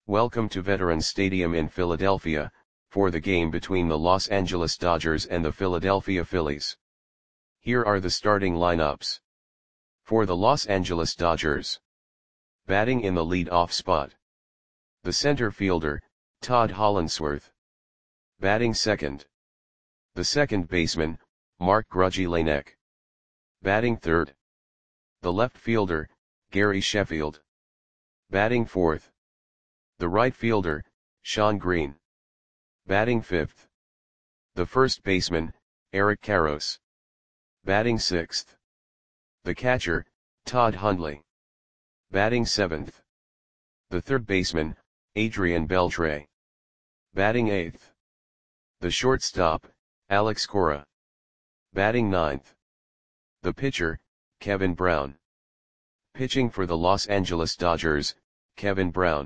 Welcome to Veterans Stadium in Philadelphia, for the game between the Los Angeles Dodgers and the Philadelphia Phillies. Here are the starting lineups. For the Los Angeles Dodgers. Batting in the lead-off spot. The center fielder, Todd Hollandsworth. Batting second. The second baseman, Mark Grudzielanek. Batting third. The left fielder, Gary Sheffield. Batting fourth. The right fielder, Shawn Green. Batting fifth. The first baseman, Eric Karros. Batting sixth. The catcher, Todd Hundley. Batting seventh. The third baseman, Adrian Beltre. Batting eighth. The shortstop, Alex Cora. Batting ninth. The pitcher, Kevin Brown. Pitching for the Los Angeles Dodgers, Kevin Brown.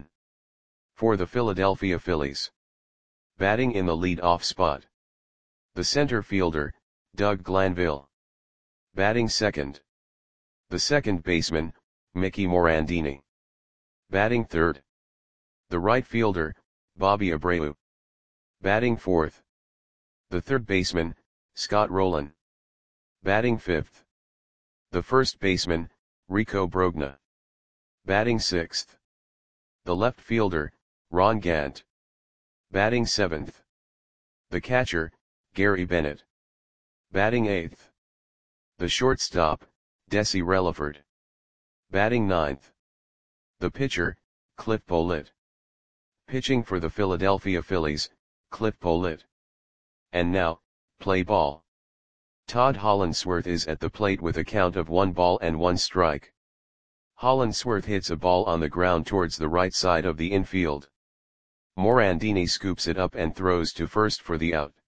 For the Philadelphia Phillies. Batting in the lead-off spot. The center fielder, Doug Glanville. Batting second. The second baseman, Mickey Morandini. Batting third. The right fielder, Bobby Abreu. Batting fourth. The third baseman, Scott Rolen. Batting fifth. The first baseman, Rico Brogna. Batting sixth. The left fielder, Ron Gant. Batting seventh. The catcher, Gary Bennett. Batting eighth. The shortstop, Desi Relaford. Batting ninth. The pitcher, Cliff Pollitt. Pitching for the Philadelphia Phillies, Cliff Pollitt. And now, play ball. Todd Hollandsworth is at the plate with a count of 1 strike. Hollandsworth hits a ball on the ground towards the right side of the infield. Morandini scoops it up and throws to first for the out.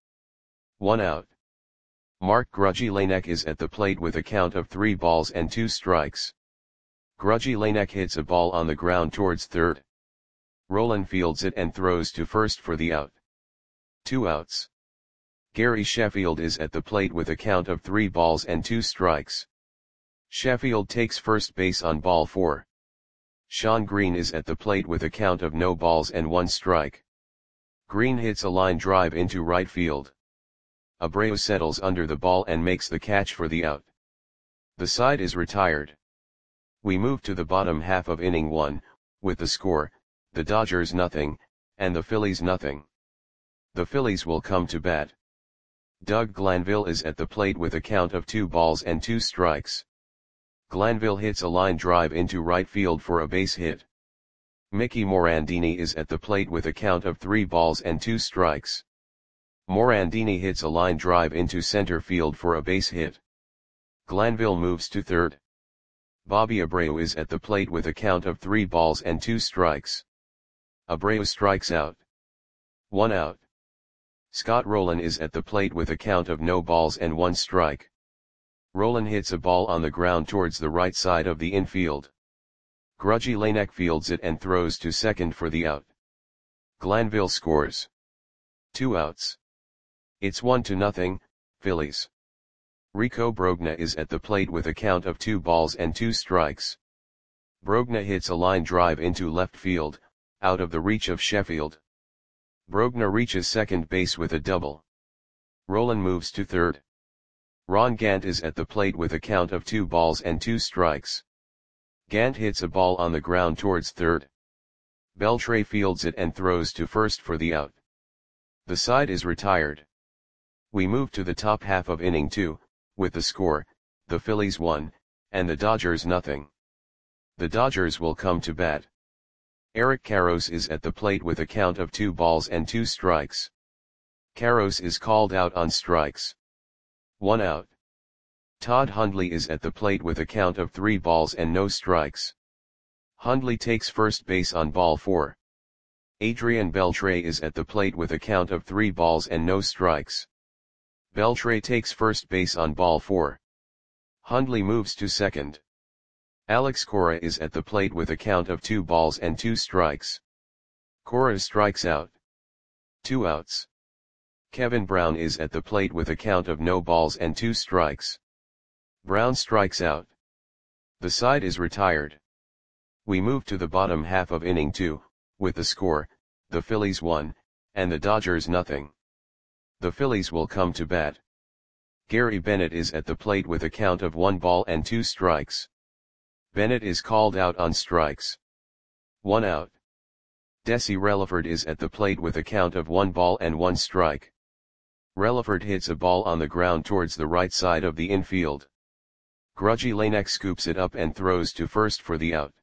1 out. Mark Grudzielanek is at the plate with a count of 3 strikes. Grudzielanek hits a ball on the ground towards third. Rolen fields it and throws to first for the out. 2 outs. Gary Sheffield is at the plate with a count of 3 strikes. Sheffield takes first base on ball 4. Shawn Green is at the plate with a count of no balls and 1 strike. Green hits a line drive into right field. Abreu settles under the ball and makes the catch for the out. The side is retired. We move to the bottom half of inning 1, with the score, the Dodgers nothing, and the Phillies nothing. The Phillies will come to bat. Doug Glanville is at the plate with a count of 2 strikes. Glanville hits a line drive into right field for a base hit. Mickey Morandini is at the plate with a count of 3 strikes. Morandini hits a line drive into center field for a base hit. Glanville moves to third. Bobby Abreu is at the plate with a count of 3 strikes. Abreu strikes out. 1 out. Scott Rolen is at the plate with a count of no balls and 1 strike. Rolen hits a ball on the ground towards the right side of the infield. Grudzielanek fields it and throws to second for the out. Glanville scores. 2 outs. It's 1-0, Phillies. Rico Brogna is at the plate with a count of 2 strikes. Brogna hits a line drive into left field, out of the reach of Sheffield. Brogna reaches second base with a double. Rolen moves to third. Ron Gant is at the plate with a count of 2 strikes. Gant hits a ball on the ground towards third. Beltre fields it and throws to first for the out. The side is retired. We move to the top half of inning 2, with the score, the Phillies 1, and the Dodgers nothing. The Dodgers will come to bat. Eric Karros is at the plate with a count of 2 strikes. Karros is called out on strikes. 1 out. Todd Hundley is at the plate with a count of 3 and no strikes. Hundley takes first base on ball 4. Adrian Beltre is at the plate with a count of 3 and no strikes. Beltre takes first base on ball 4. Hundley moves to second. Alex Cora is at the plate with a count of 2 and 2 strikes. Cora strikes out. 2 outs. Kevin Brown is at the plate with a count of no balls and 2 strikes. Brown strikes out. The side is retired. We move to the bottom half of inning 2, with the score, the Phillies 1, and the Dodgers nothing. The Phillies will come to bat. Gary Bennett is at the plate with a count of 1 ball and 2 strikes. Bennett is called out on strikes. 1 out. Desi Relaford is at the plate with a count of 1 ball and 1 strike. Relaford hits a ball on the ground towards the right side of the infield. Grudgy Lanek scoops it up and throws to first for the out.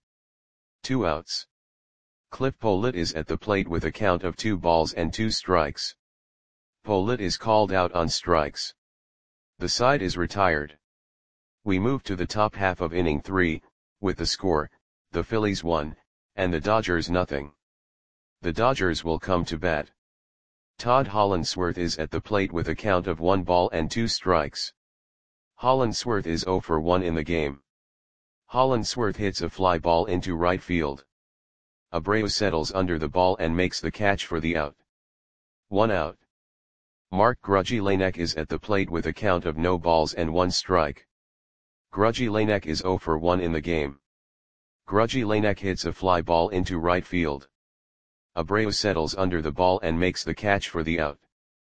2 outs. Cliff Pollitt is at the plate with a count of 2 balls and 2 strikes. Pollitt is called out on strikes. The side is retired. We move to the top half of inning 3, with the score, the Phillies 1, and the Dodgers nothing. The Dodgers will come to bat. Todd Hollandsworth is at the plate with a count of 1 ball and 2 strikes. Hollandsworth is 0 for 1 in the game. Hollandsworth hits a fly ball into right field. Abreu settles under the ball and makes the catch for the out. 1 out. Mark Grudgy Lanek is at the plate with a count of no balls and 1 strike. Grudgy Lanek is 0 for 1 in the game. Grudgy Lanek hits a fly ball into right field. Abreu settles under the ball and makes the catch for the out.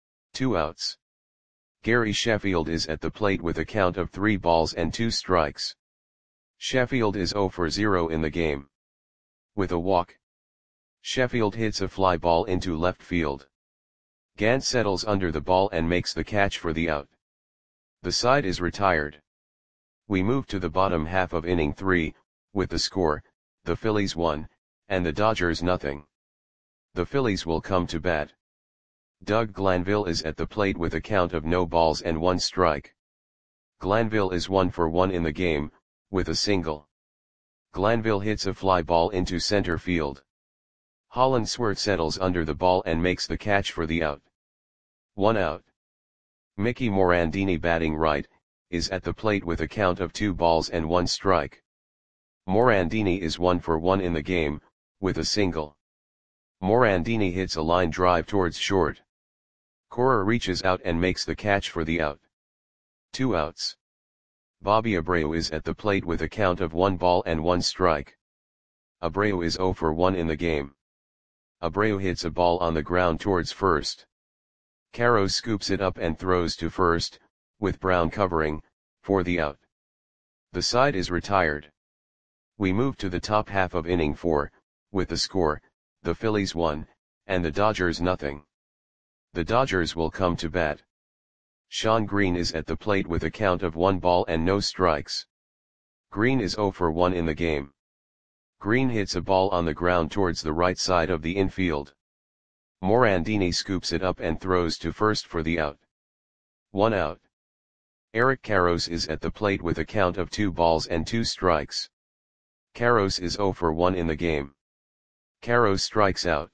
2 outs. Gary Sheffield is at the plate with a count of 3 balls and 2 strikes. Sheffield is 0 for 0 in the game. With a walk, Sheffield hits a fly ball into left field. Gant settles under the ball and makes the catch for the out. The side is retired. We move to the bottom half of inning 3, with the score, the Phillies 1, and the Dodgers nothing. The Phillies will come to bat. Doug Glanville is at the plate with a count of no balls and 1 strike. Glanville is 1 for 1 in the game, with a single. Glanville hits a fly ball into center field. Hollandsworth settles under the ball and makes the catch for the out. 1 out. Mickey Morandini, batting right, is at the plate with a count of 2 balls and 1 strike. Morandini is 1 for 1 in the game, with a single. Morandini hits a line drive towards short. Cora reaches out and makes the catch for the out. 2 outs. Bobby Abreu is at the plate with a count of 1 ball and 1 strike. Abreu is 0 for 1 in the game. Abreu hits a ball on the ground towards first. Caro scoops it up and throws to first, with Brown covering, for the out. The side is retired. We move to the top half of inning 4, with the score, the Phillies 1, and the Dodgers nothing. The Dodgers will come to bat. Sean Green is at the plate with a count of 1 ball and no strikes. Green is 0 for 1 in the game. Green hits a ball on the ground towards the right side of the infield. Morandini scoops it up and throws to first for the out. 1 out. Eric Karros is at the plate with a count of 2 balls and 2 strikes. Karros is 0 for 1 in the game. Karros strikes out.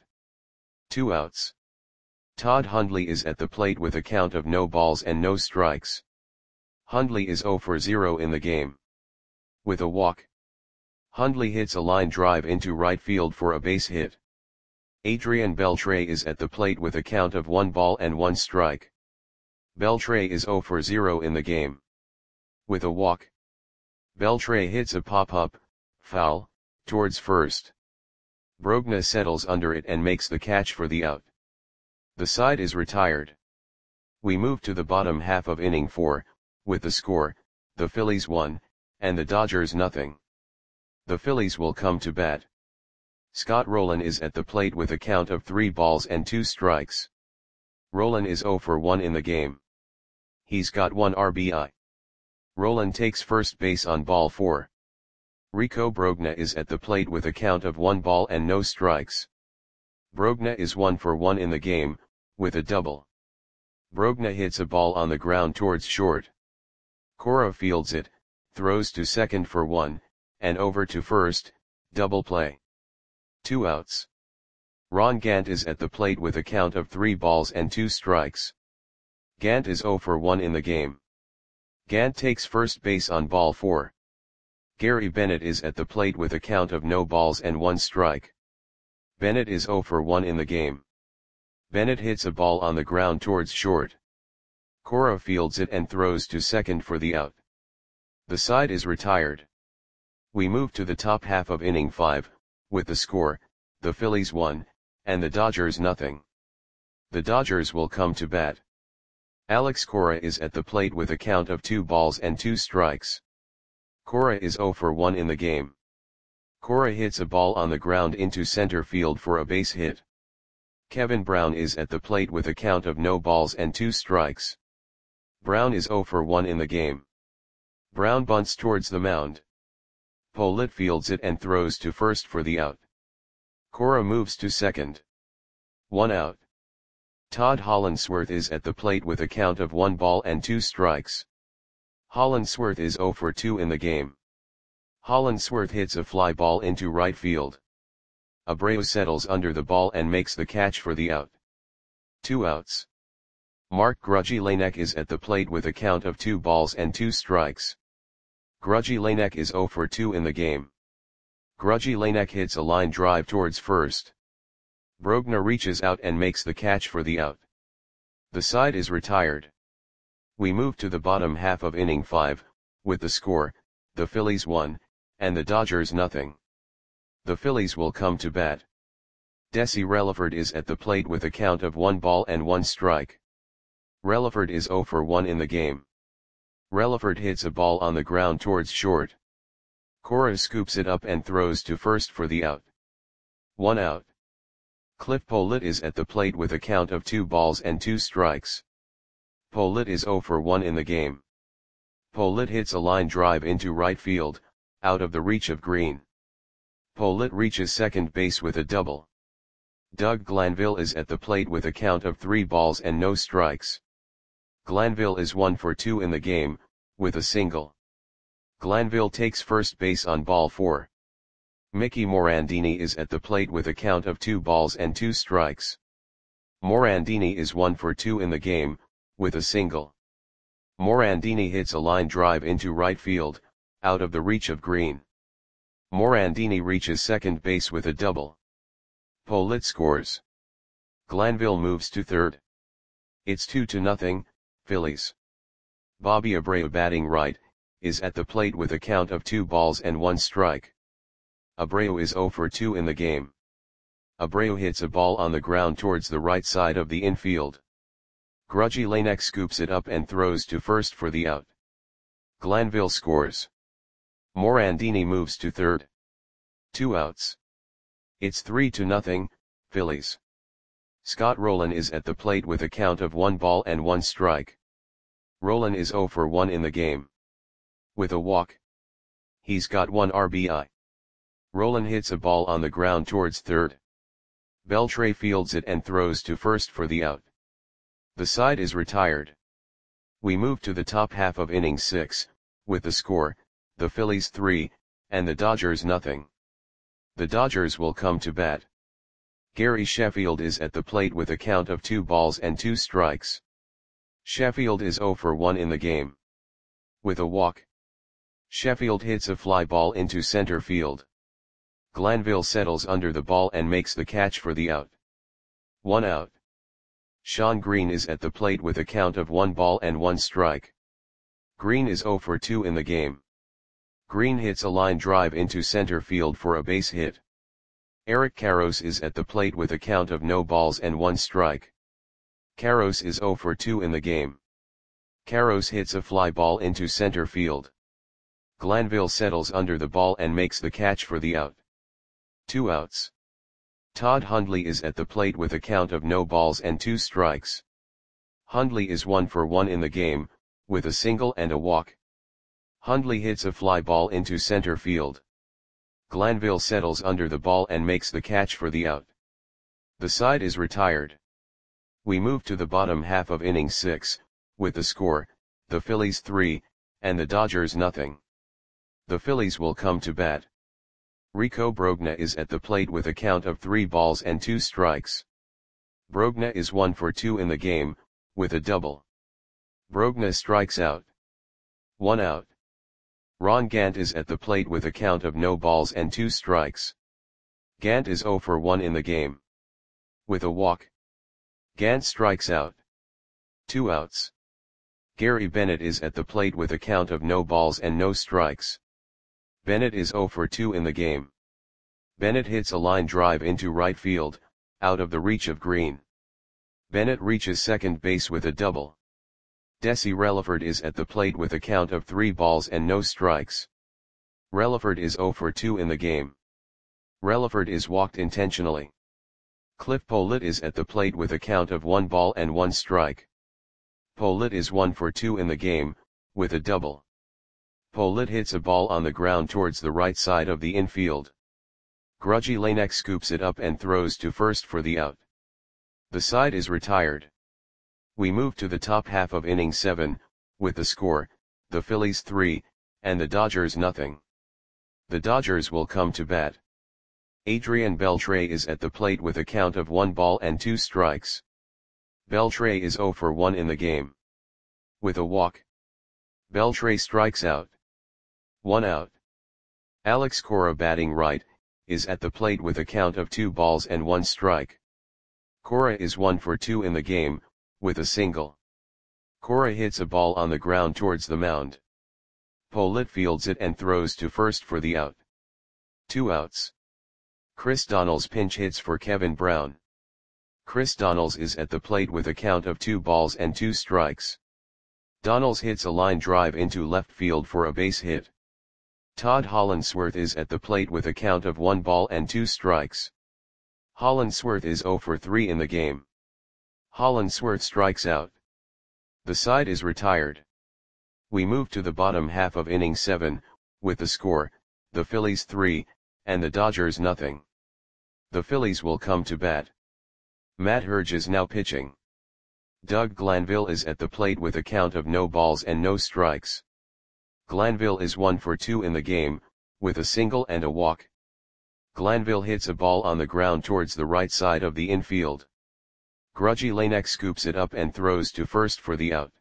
2 outs. Todd Hundley is at the plate with a count of no balls and no strikes. Hundley is 0 for 0 in the game. With a walk, Hundley hits a line drive into right field for a base hit. Adrian Beltre is at the plate with a count of 1 ball and 1 strike. Beltre is 0 for 0 in the game. With a walk, Beltre hits a pop-up, foul, towards first. Brogna settles under it and makes the catch for the out. The side is retired. We move to the bottom half of inning 4, with the score, the Phillies 1, and the Dodgers nothing. The Phillies will come to bat. Scott Rowland is at the plate with a count of 3 balls and 2 strikes. Rowland is 0 for 1 in the game. He's got 1 RBI. Rowland takes first base on ball 4. Rico Brogna is at the plate with a count of 1 ball and no strikes. Brogna is 1 for 1 in the game, with a double. Brogna hits a ball on the ground towards short. Cora fields it, throws to second for 1, and over to first, double play. 2 outs. Ron Gant is at the plate with a count of 3 balls and 2 strikes. Gant is 0 for 1 in the game. Gant takes first base on ball 4. Gary Bennett is at the plate with a count of no balls and 1 strike. Bennett is 0 for 1 in the game. Bennett hits a ball on the ground towards short. Cora fields it and throws to second for the out. The side is retired. We move to the top half of inning 5, with the score, the Phillies 1, and the Dodgers nothing. The Dodgers will come to bat. Alex Cora is at the plate with a count of 2 balls and 2 strikes. Cora is 0 for 1 in the game. Cora hits a ball on the ground into center field for a base hit. Kevin Brown is at the plate with a count of no balls and 2 strikes. Brown is 0 for 1 in the game. Brown bunts towards the mound. Pollitt fields it and throws to first for the out. Cora moves to second. 1 out. Todd Hollandsworth is at the plate with a count of 1 ball and 2 strikes. Hollandsworth is 0 for 2 in the game. Hollandsworth hits a fly ball into right field. Abreu settles under the ball and makes the catch for the out. 2 outs. Mark Grudzielanek is at the plate with a count of 2 balls and 2 strikes. Grudzielanek is 0 for 2 in the game. Grudzielanek hits a line drive towards first. Brogna reaches out and makes the catch for the out. The side is retired. We move to the bottom half of inning 5, with the score, the Phillies 1, and the Dodgers nothing. The Phillies will come to bat. Desi Relaford is at the plate with a count of 1 ball and 1 strike. Relaford is 0 for 1 in the game. Relaford hits a ball on the ground towards short. Cora scoops it up and throws to first for the out. 1 out. Cliff Pollitt is at the plate with a count of 2 balls and 2 strikes. Pollitt is 0 for 1 in the game. Pollitt hits a line drive into right field, out of the reach of Green. Pollitt reaches second base with a double. Doug Glanville is at the plate with a count of 3 balls and no strikes. Glanville is 1 for 2 in the game, with a single. Glanville takes first base on ball 4. Mickey Morandini is at the plate with a count of 2 balls and 2 strikes. Morandini is 1 for 2 in the game, with a single. Morandini hits a line drive into right field, out of the reach of Green. Morandini reaches second base with a double. Pollitt scores. Glanville moves to third. It's 2-0, Phillies. Bobby Abreu, batting right, is at the plate with a count of 2 balls and 1 strike. Abreu is 0 for 2 in the game. Abreu hits a ball on the ground towards the right side of the infield. Grudzielanek scoops it up and throws to first for the out. Glanville scores. Morandini moves to third. 2 outs. It's 3-0, Phillies. Scott Rolen is at the plate with a count of 1 ball and 1 strike. Rolen is 0 for 1 in the game. With a walk. He's got 1 RBI. Rolen hits a ball on the ground towards third. Beltre fields it and throws to first for the out. The side is retired. We move to the top half of inning 6, with the score, the Phillies 3, and the Dodgers nothing. The Dodgers will come to bat. Gary Sheffield is at the plate with a count of 2 balls and 2 strikes. Sheffield is 0 for 1 in the game. With a walk. Sheffield hits a fly ball into center field. Glanville settles under the ball and makes the catch for the out. 1 out. Sean Green is at the plate with a count of 1 ball and 1 strike. Green is 0 for 2 in the game. Green hits a line drive into center field for a base hit. Eric Karros is at the plate with a count of no balls and 1 strike. Karros is 0 for 2 in the game. Karros hits a fly ball into center field. Glanville settles under the ball and makes the catch for the out. 2 outs. Todd Hundley is at the plate with a count of no balls and 2 strikes. Hundley is 1 for 1 in the game, with a single and a walk. Hundley hits a fly ball into center field. Glanville settles under the ball and makes the catch for the out. The side is retired. We move to the bottom half of inning 6, with the score, the Phillies 3, and the Dodgers nothing. The Phillies will come to bat. Rico Brogna is at the plate with a count of 3 balls and 2 strikes. Brogna is 1 for 2 in the game, with a double. Brogna strikes out. 1 out. Ron Gant is at the plate with a count of no balls and 2 strikes. Gant is 0 for 1 in the game. With a walk. Gant strikes out. 2 outs. Gary Bennett is at the plate with a count of no balls and no strikes. Bennett is 0 for 2 in the game. Bennett hits a line drive into right field, out of the reach of Green. Bennett reaches second base with a double. Desi Relaford is at the plate with a count of 3 balls and no strikes. Relaford is 0 for 2 in the game. Relaford is walked intentionally. Cliff Pollitt is at the plate with a count of 1 ball and 1 strike. Pollitt is 1 for 2 in the game, with a double. Pollitt hits a ball on the ground towards the right side of the infield. Grudgy Lanek scoops it up and throws to first for the out. The side is retired. We move to the top half of inning 7, with the score, the Phillies 3, and the Dodgers nothing. The Dodgers will come to bat. Adrian Beltre is at the plate with a count of 1 ball and 2 strikes. Beltre is 0 for 1 in the game. With a walk. Beltre strikes out. 1 out. Alex Cora, batting right, is at the plate with a count of 2 balls and 1 strike. Cora is 1 for 2 in the game, with a single. Cora hits a ball on the ground towards the mound. Pollitt fields it and throws to first for the out. 2 outs. Chris Donnells pinch hits for Kevin Brown. Chris Donnells is at the plate with a count of 2 balls and 2 strikes. Donnells hits a line drive into left field for a base hit. Todd Hollandsworth is at the plate with a count of 1 ball and 2 strikes. Hollandsworth is 0 for 3 in the game. Hollandsworth strikes out. The side is retired. We move to the bottom half of inning 7, with the score, the Phillies 3, and the Dodgers nothing. The Phillies will come to bat. Matt Herge is now pitching. Doug Glanville is at the plate with a count of no balls and no strikes. Glanville is 1 for 2 in the game, with a single and a walk. Glanville hits a ball on the ground towards the right side of the infield. Grudgy Lanek scoops it up and throws to first for the out.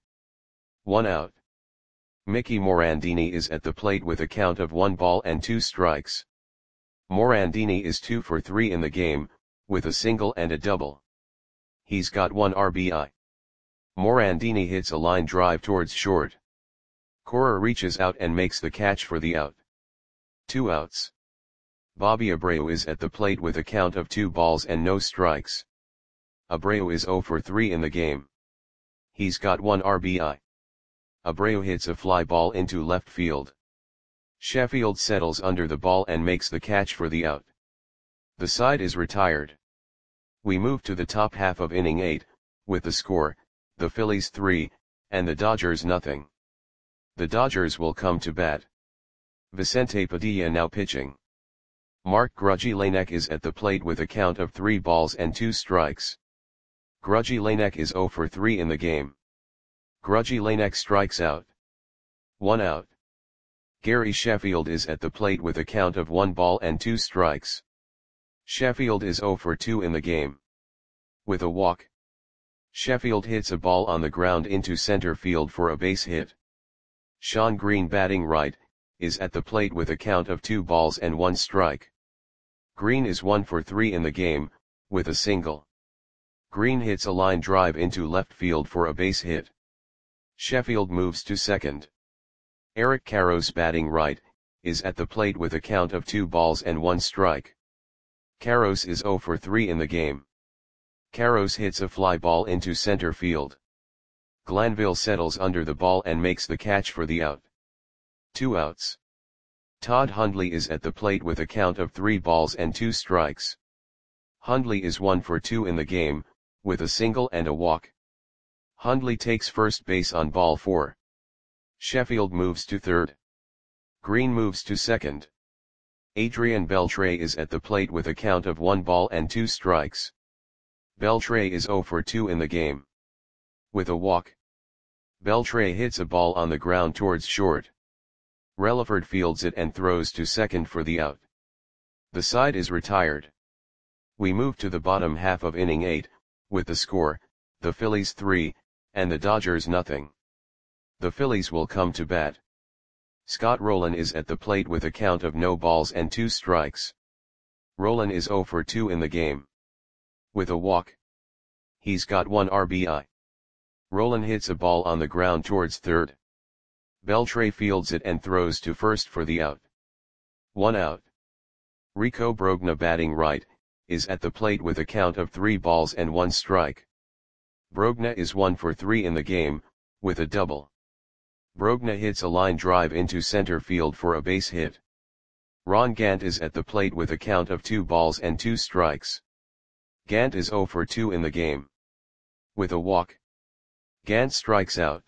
1 out. Mickey Morandini is at the plate with a count of 1 ball and 2 strikes. Morandini is 2 for 3 in the game, with a single and a double. He's got 1 RBI. Morandini hits a line drive towards short. Cora reaches out and makes the catch for the out. 2 outs. Bobby Abreu is at the plate with a count of 2 balls and no strikes. Abreu is 0 for 3 in the game. He's got 1 RBI. Abreu hits a fly ball into left field. Sheffield settles under the ball and makes the catch for the out. The side is retired. We move to the top half of inning 8, with the score, the Phillies 3, and the Dodgers nothing. The Dodgers will come to bat. Vicente Padilla now pitching. Mark Grudgy Lanek is at the plate with a count of 3 balls and 2 strikes. Grudgy Lanek is 0 for 3 in the game. Grudgy Lanek strikes out. 1 out. Gary Sheffield is at the plate with a count of 1 ball and 2 strikes. Sheffield is 0 for 2 in the game. With a walk. Sheffield hits a ball on the ground into center field for a base hit. Sean Green, batting right, is at the plate with a count of 2 balls and 1 strike. Green is 1 for 3 in the game, with a single. Green hits a line drive into left field for a base hit. Sheffield moves to second. Eric Karros, batting right, is at the plate with a count of 2 balls and 1 strike. Karros is 0 for 3 in the game. Karros hits a fly ball into center field. Glanville settles under the ball and makes the catch for the out. 2 outs. Todd Hundley is at the plate with a count of 3 balls and 2 strikes. Hundley is 1 for 2 in the game, with a single and a walk. Hundley takes first base on ball 4. Sheffield moves to third. Green moves to second. Adrian Beltre is at the plate with a count of 1 ball and 2 strikes. Beltre is 0 for 2 in the game. With a walk. Beltre hits a ball on the ground towards short. Relaford fields it and throws to second for the out. The side is retired. We move to the bottom half of inning 8, with the score, the Phillies 3, and the Dodgers nothing. The Phillies will come to bat. Scott Rowland is at the plate with a count of no balls and 2 strikes. Rowland is 0 for 2 in the game. With a walk. He's got 1 RBI. Rowland hits a ball on the ground towards third. Beltre fields it and throws to first for the out. 1 out. Rico Brogna batting right, is at the plate with a count of 3 balls and 1 strike. Brogna is 1 for 3 in the game, with a double. Brogna hits a line drive into center field for a base hit. Ron Gant is at the plate with a count of 2 balls and 2 strikes. Gant is 0 for 2 in the game. With a walk. Gant strikes out.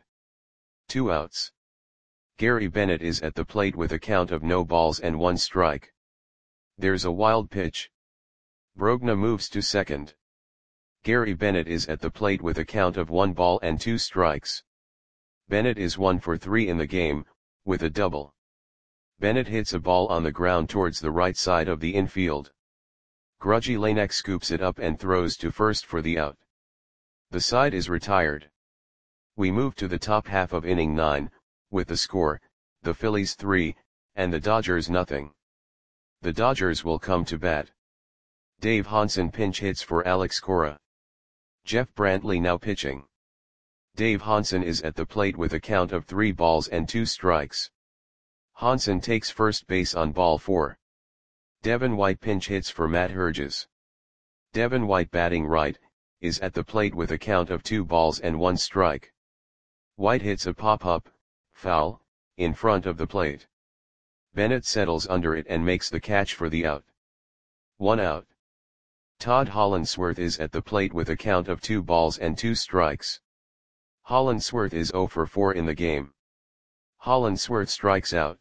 2 outs. Gary Bennett is at the plate with a count of no balls and 1 strike. There's a wild pitch. Brogna moves to second. Gary Bennett is at the plate with a count of 1 ball and 2 strikes. Bennett is 1 for 3 in the game, with a double. Bennett hits a ball on the ground towards the right side of the infield. Grudgy Lanek scoops it up and throws to first for the out. The side is retired. We move to the top half of inning 9, with the score, the Phillies 3, and the Dodgers nothing. The Dodgers will come to bat. Dave Hansen pinch hits for Alex Cora. Jeff Brantley now pitching. Dave Hansen is at the plate with a count of 3 balls and 2 strikes. Hansen takes first base on ball 4. Devin White pinch hits for Matt Herges. Devin White batting right, is at the plate with a count of 2 balls and 1 strike. White hits a pop-up, foul, in front of the plate. Bennett settles under it and makes the catch for the out. 1 out. Todd Hollandsworth is at the plate with a count of 2 balls and 2 strikes. Hollandsworth is 0 for 4 in the game. Hollandsworth strikes out.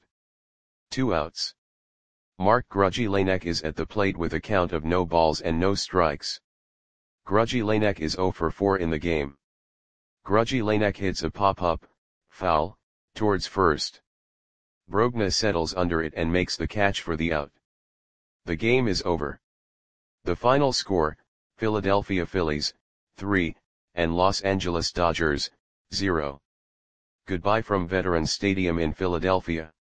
2 outs. Mark Grudgy Lanek is at the plate with a count of no balls and no strikes. Grudgy Lanek is 0 for 4 in the game. Grudgy Lanek hits a pop-up, foul, towards first. Brogna settles under it and makes the catch for the out. The game is over. The final score, Philadelphia Phillies, 3, and Los Angeles Dodgers, 0. Goodbye from Veterans Stadium in Philadelphia.